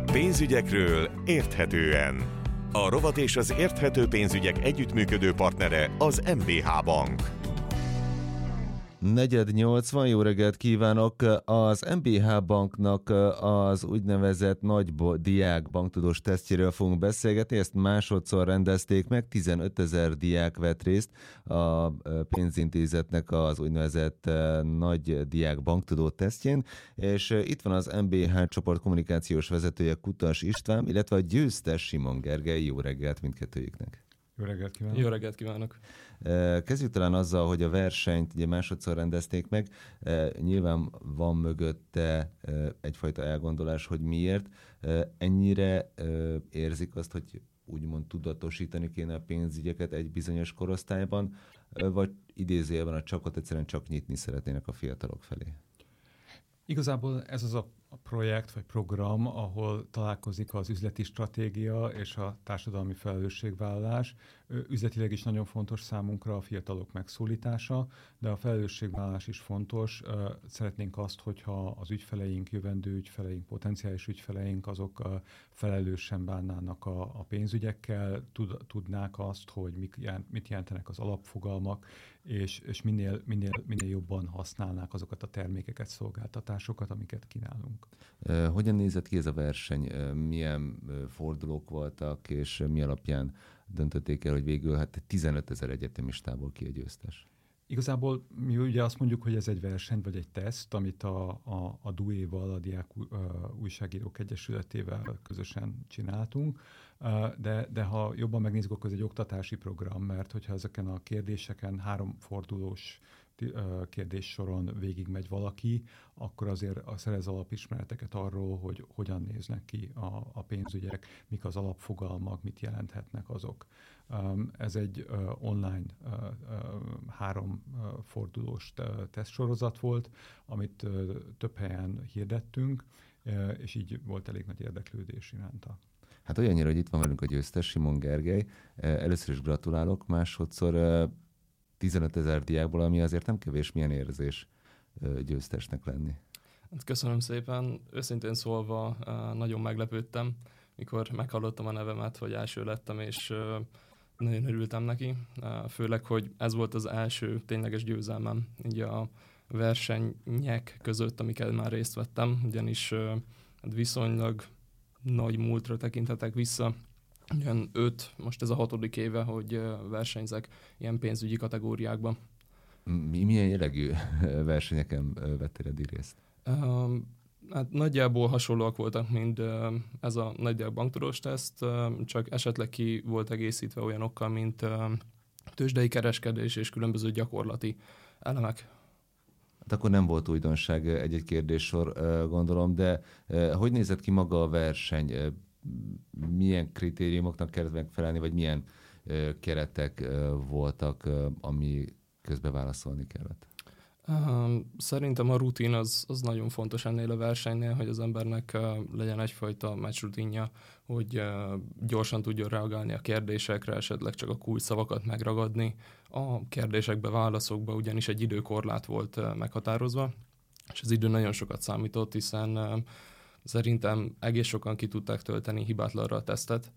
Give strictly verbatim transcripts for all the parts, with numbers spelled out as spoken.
Pénzügyekről érthetően. A rovat és az érthető pénzügyek együttműködő partnere az em bé há Bank. Negyed nyolcvan, jó reggelt kívánok! Az em bé há Banknak az úgynevezett nagy diák banktudós tesztjéről fogunk beszélgetni, ezt másodszor rendezték meg, tizenötezer diák vett részt a pénzintézetnek az úgynevezett nagy diák banktudó tesztjén, és itt van az em bé há csoport kommunikációs vezetője Kutas István, illetve a győztes Simon Gergely. Jó reggelt mindkettőjüknek! Jó reggelt kívánok! Jó reggelt kívánok! Kezdjük talán azzal, hogy a versenyt ugye másodszor rendezték meg. Nyilván van mögötte egyfajta elgondolás, hogy miért. Ennyire érzik azt, hogy úgymond tudatosítani kéne a pénzügyeket egy bizonyos korosztályban, vagy idézőjelben a csakot egyszerűen csak nyitni szeretnének a fiatalok felé? Igazából ez az a projekt vagy program, ahol találkozik az üzleti stratégia és a társadalmi felelősségvállalás. Üzletileg is nagyon fontos számunkra a fiatalok megszólítása, de a felelősségvállalás is fontos. Szeretnénk azt, hogyha az ügyfeleink, jövendő ügyfeleink, potenciális ügyfeleink, azok felelősen bánnának a, a pénzügyekkel, tud, tudnák azt, hogy mik, mit jelentenek az alapfogalmak, és, és minél, minél, minél jobban használnák azokat a termékeket, szolgáltatásokat, amiket kínálunk. Hogyan nézett ki ez a verseny? Milyen fordulók voltak, és mi alapján döntötték el, hogy végül hát tizenötezer egyetemistából ki a győztes? Igazából mi ugye azt mondjuk, hogy ez egy verseny, vagy egy teszt, amit a, a, a dé u é-val, a Diák Újságírók Egyesületével közösen csináltunk, de, de ha jobban megnézzük, akkor ez egy oktatási program, mert hogyha ezeken a kérdéseken három fordulós kérdéssoron végigmegy valaki, akkor azért szerez alapismereteket arról, hogy hogyan néznek ki a, a pénzügyek, mik az alapfogalmak, mit jelenthetnek azok. Ez egy online három fordulós tesztsorozat volt, amit több helyen hirdettünk, és így volt elég nagy érdeklődés iránta. Hát olyannyira, hogy itt van velünk a győztes, Simon Gergely. Először is gratulálok, másodszor tizenötezer diákból, ami azért nem kevés, milyen érzés győztesnek lenni. Hát köszönöm szépen. Őszintén szólva nagyon meglepődtem, mikor meghallottam a nevemet, hogy első lettem, és nagyon örültem neki. Főleg, hogy ez volt az első tényleges győzelmem így a versenyek között, amiket már részt vettem, ugyanis viszonylag nagy múltra tekinthetek vissza. Ugyan öt, most ez a hatodik éve, hogy versenyzek ilyen pénzügyi kategóriákban. Mi, milyen jellegű versenyeken vettél eddig részt? Uh, hát nagyjából hasonlóak voltak, mint uh, ez a nagyjából banktudós teszt, uh, csak esetleg ki volt egészítve olyanokkal, mint uh, tőzsdei kereskedés és különböző gyakorlati elemek. Hát akkor nem volt újdonság egy-egy kérdéssor, gondolom, de hogy nézett ki maga a verseny? Milyen kritériumoknak kellett megfelelni, vagy milyen ö, keretek ö, voltak, ö, ami közben válaszolni kellett? Uh, szerintem a rutin az, az nagyon fontos ennél a versenynél, hogy az embernek uh, legyen egyfajta meccs rutinja, hogy uh, gyorsan tudjon reagálni a kérdésekre, esetleg csak a kulcsszavakat megragadni. A kérdésekbe, válaszokba ugyanis egy időkorlát volt uh, meghatározva, és az idő nagyon sokat számított, hiszen uh, szerintem egész sokan ki tudták tölteni hibátlanra a tesztet,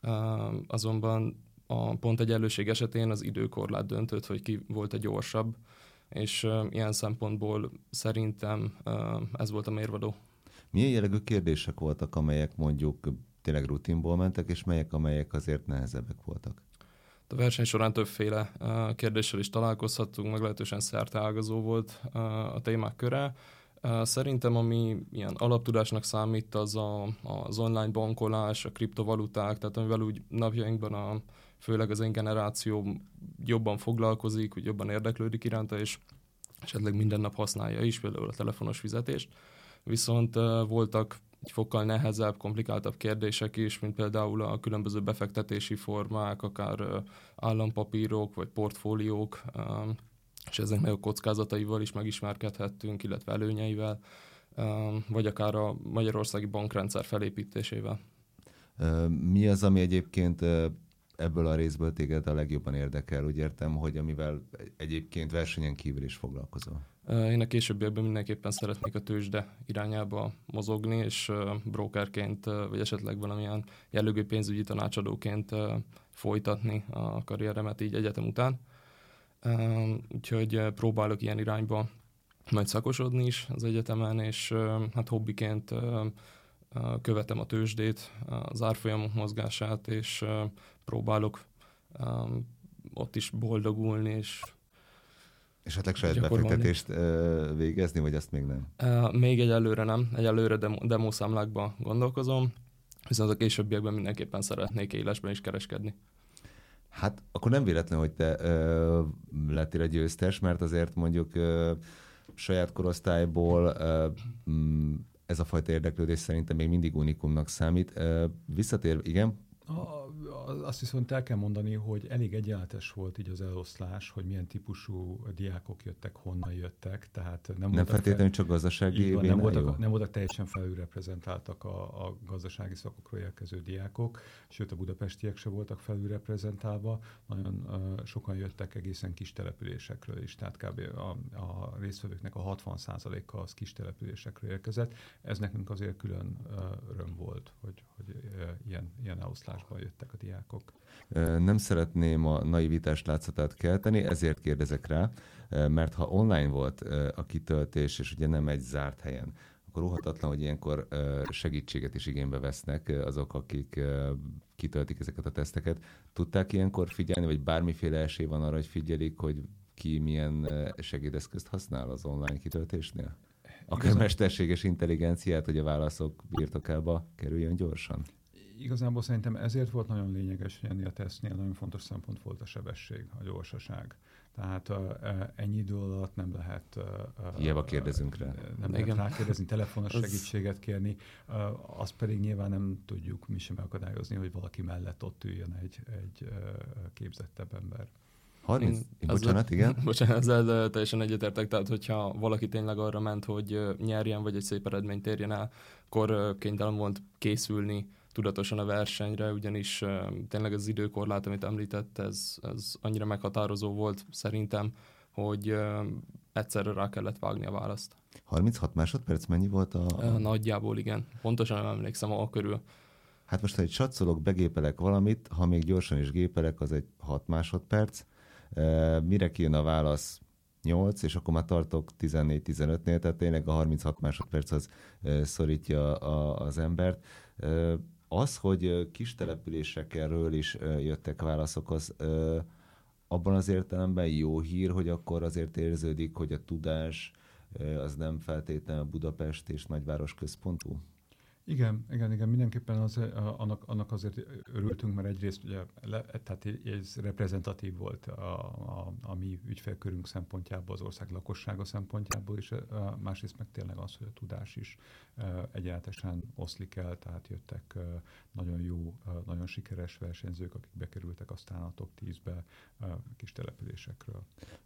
azonban a pontegyenlőség esetén az időkorlát döntött, hogy ki volt a gyorsabb, és ilyen szempontból szerintem ez volt a mérvadó. Milyen jellegű kérdések voltak, amelyek mondjuk tényleg rutinból mentek, és melyek, amelyek azért nehezebbek voltak? A verseny során többféle kérdéssel is találkozhattunk, meglehetősen szerteágazó volt a témák köre. Szerintem, ami ilyen alaptudásnak számít, az a, az online bankolás, a kriptovaluták, tehát amivel úgy napjainkban a, főleg az én generáció jobban foglalkozik, úgy jobban érdeklődik iránta, és esetleg minden nap használja is, például a telefonos fizetést. Viszont uh, voltak egy fokkal nehezebb, komplikáltabb kérdések is, mint például a különböző befektetési formák, akár uh, állampapírok vagy portfóliók, uh, és ezeknek a kockázataival is megismerkedhettünk, illetve előnyeivel, vagy akár a magyarországi bankrendszer felépítésével. Mi az, ami egyébként ebből a részből téged a legjobban érdekel? Úgy értem, hogy amivel egyébként versenyen kívül is foglalkozol. Én a későbbiekben mindenképpen szeretnék a tőzsde irányába mozogni, és brokerként, vagy esetleg valamilyen jellegű pénzügyi tanácsadóként folytatni a karrieremet így egyetem után. Úgyhogy próbálok ilyen irányba majd szakosodni is az egyetemen, és hát hobbiként követem a tőzsdét, az árfolyamok mozgását, és próbálok ott is boldogulni, és Esetleg saját befektetést végezni, vagy azt még nem? Még egyelőre nem. Egyelőre demo, demószámlákban gondolkozom, viszont a későbbiekben mindenképpen szeretnék élesben is kereskedni. Hát akkor nem véletlen, hogy te ö, lettél egy győztes, mert azért mondjuk ö, saját korosztályból ö, ez a fajta érdeklődés szerintem még mindig unikumnak számít. Ö, visszatér, igen? A, azt viszont el kell mondani, hogy elég egyenletes volt így az eloszlás, hogy milyen típusú diákok jöttek, honnan jöttek. Tehát nem nem feltétlenül csak gazdasági van, nem, voltak, nem voltak teljesen felülreprezentáltak a, a gazdasági szakokról érkező diákok, sőt a budapestiek se voltak felülreprezentálva. Nagyon uh, sokan jöttek egészen kis településekről is, tehát kb. A, a résztvevőknek a hatvan százaléka az kis településekről érkezett. Ez nekünk azért külön uh, öröm volt, hogy, hogy uh, ilyen, ilyen eloszlásban jöttek a diákok. Nem szeretném a naivitást látszatát kelteni, ezért kérdezek rá, mert ha online volt a kitöltés, és ugye nem egy zárt helyen, akkor óhatatlan, hogy ilyenkor segítséget is igénybe vesznek azok, akik kitöltik ezeket a teszteket. Tudták ilyenkor figyelni, vagy bármiféle esély van arra, hogy figyelik, hogy ki milyen segédeszközt használ az online kitöltésnél? Akár Igazán... mesterséges intelligenciát, hogy a válaszok birtokába kerüljön gyorsan? Igazából szerintem ezért volt nagyon lényeges, hogy ennél a tesztnél nagyon fontos szempont volt a sebesség, a gyorsaság. Tehát uh, ennyi idő alatt nem lehet... Uh, Hiába kérdezünk rá. Nem lehet rákérdezni, telefonos segítséget kérni. Uh, azt pedig nyilván nem tudjuk mi sem akadályozni, hogy valaki mellett ott üljön egy, egy uh, képzettebb ember. harminc Én, bocsánat, ezzel, igen? Bocsánat, ezzel teljesen egyetértek, tehát hogyha valaki tényleg arra ment, hogy nyerjen, vagy egy szép eredményt érjen el, akkor kénytelen volt készülni tudatosan a versenyre, ugyanis uh, tényleg az időkorlát, amit említett, ez, ez annyira meghatározó volt szerintem, hogy uh, egyszerre rá kellett vágni a választ. harminchat másodperc mennyi volt a... Uh, nagyjából igen. Pontosan nem emlékszem a körül. Hát most, ha egy satszolok, begépelek valamit, ha még gyorsan is gépelek, az egy hat másodperc. Uh, mire kijön a válasz? nyolc, és akkor már tartok tizennégy-tizenötnél, tehát tényleg a harminchat másodperc az uh, szorítja a, az embert. Uh, Az, hogy kis településekről is jöttek válaszok, az abban az értelemben jó hír, hogy akkor azért érződik, hogy a tudás az nem feltétlenül Budapest és nagyváros központú? Igen, igen, igen, mindenképpen az, annak, annak azért örültünk, mert egyrészt ugye, le, tehát ez reprezentatív volt a, a, a mi ügyfélkörünk szempontjából, az ország lakossága szempontjából, és másrészt meg tényleg az, hogy a tudás is egyenletesen oszlik el, tehát jöttek nagyon jó, nagyon sikeres versenyzők, akik bekerültek aztán a top tízbe kis településekről.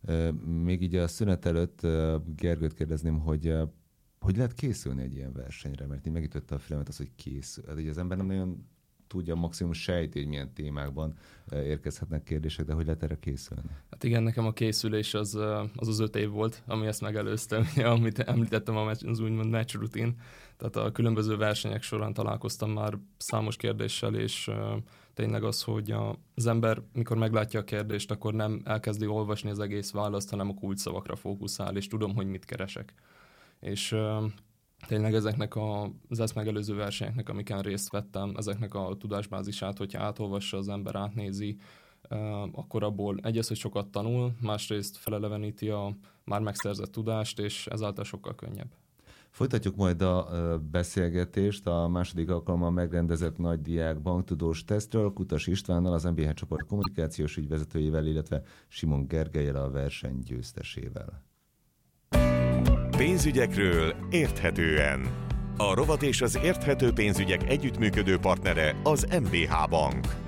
Még így a szünet előtt Gergőt kérdezném, hogy hogy lehet készülni egy ilyen versenyre? Mert én megütötte a fülemet az, hogy készül. Hát ugye az ember nem nagyon tudja, maximum sejti, hogy milyen témákban érkezhetnek kérdések, de hogy lehet erre készülni? Hát igen, nekem a készülés az az, az öt év volt, ami ezt megelőzte, amit említettem, az úgymond match rutin. Tehát a különböző versenyek során találkoztam már számos kérdéssel, és tényleg az, hogy az ember, mikor meglátja a kérdést, akkor nem elkezdi olvasni az egész választ, hanem a kulcsszavakra fókuszál, és tudom, hogy mit keresek. És uh, tényleg ezeknek a, az ezt megelőző versenyeknek, amiken részt vettem, ezeknek a tudásbázisát, hogyha átolvassa az ember, átnézi, uh, akkor abból egyrészt, hogy sokat tanul, másrészt feleleveníti a már megszerzett tudást, és ezáltal sokkal könnyebb. Folytatjuk majd a beszélgetést a második alkalommal megrendezett nagydiák banktudós tesztről, Kutas Istvánnal, az em bé há csoport kommunikációs ügyvezetőjével, illetve Simon Gergellyel, a verseny győztesével. Pénzügyekről érthetően. A rovat és az érthető pénzügyek együttműködő partnere az em bé há Bank.